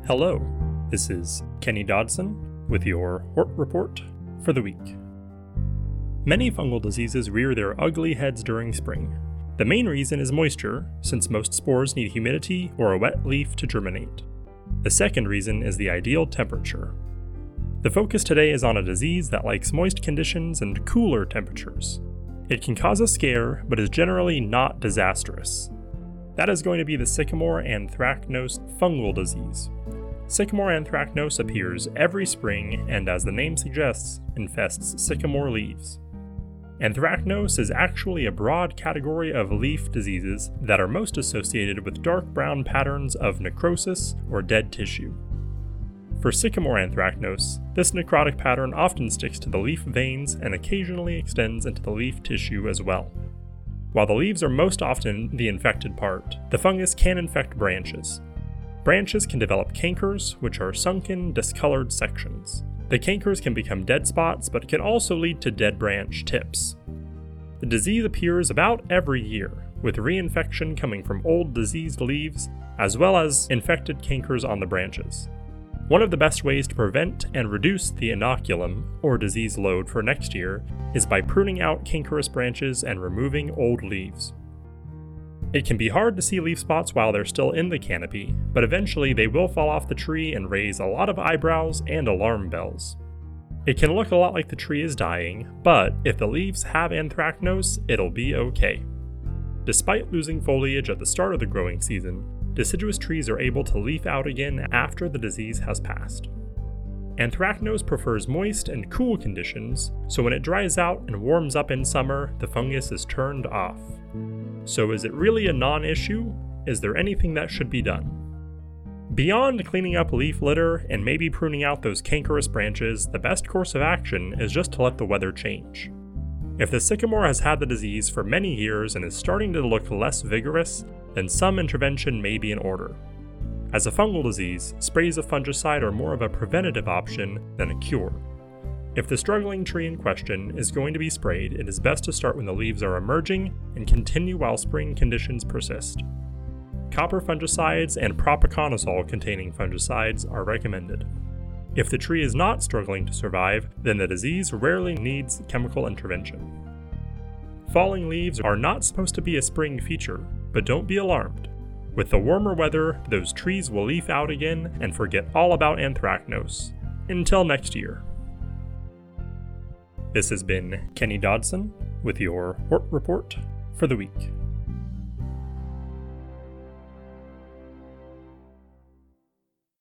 Hello, this is Kenny Dodson with your Hort Report for the week. Many fungal diseases rear their ugly heads during spring. The main reason is moisture, since most spores need humidity or a wet leaf to germinate. The second reason is the ideal temperature. The focus today is on a disease that likes moist conditions and cooler temperatures. It can cause a scare, but is generally not disastrous. That is going to be the sycamore anthracnose fungal disease. Sycamore anthracnose appears every spring and, as the name suggests, infests sycamore leaves. Anthracnose is actually a broad category of leaf diseases that are most associated with dark brown patterns of necrosis or dead tissue. For sycamore anthracnose, this necrotic pattern often sticks to the leaf veins and occasionally extends into the leaf tissue as well. While the leaves are most often the infected part, the fungus can infect branches. Branches can develop cankers, which are sunken, discolored sections. The cankers can become dead spots, but can also lead to dead branch tips. The disease appears about every year, with reinfection coming from old diseased leaves, as well as infected cankers on the branches. One of the best ways to prevent and reduce the inoculum, or disease load, for next year is by pruning out cankerous branches and removing old leaves. It can be hard to see leaf spots while they're still in the canopy, but eventually they will fall off the tree and raise a lot of eyebrows and alarm bells. It can look a lot like the tree is dying, but if the leaves have anthracnose, it'll be okay. Despite losing foliage at the start of the growing season, deciduous trees are able to leaf out again after the disease has passed. Anthracnose prefers moist and cool conditions, so when it dries out and warms up in summer, the fungus is turned off. So is it really a non-issue? Is there anything that should be done? Beyond cleaning up leaf litter and maybe pruning out those cankerous branches, the best course of action is just to let the weather change. If the sycamore has had the disease for many years and is starting to look less vigorous, then some intervention may be in order. As a fungal disease, sprays of fungicide are more of a preventative option than a cure. If the struggling tree in question is going to be sprayed, it is best to start when the leaves are emerging and continue while spring conditions persist. Copper fungicides and propiconazole containing fungicides are recommended. If the tree is not struggling to survive, then the disease rarely needs chemical intervention. Falling leaves are not supposed to be a spring feature, but don't be alarmed. With the warmer weather, those trees will leaf out again and forget all about anthracnose. Until next year. This has been Kenny Dodson with your Hort Report for the week.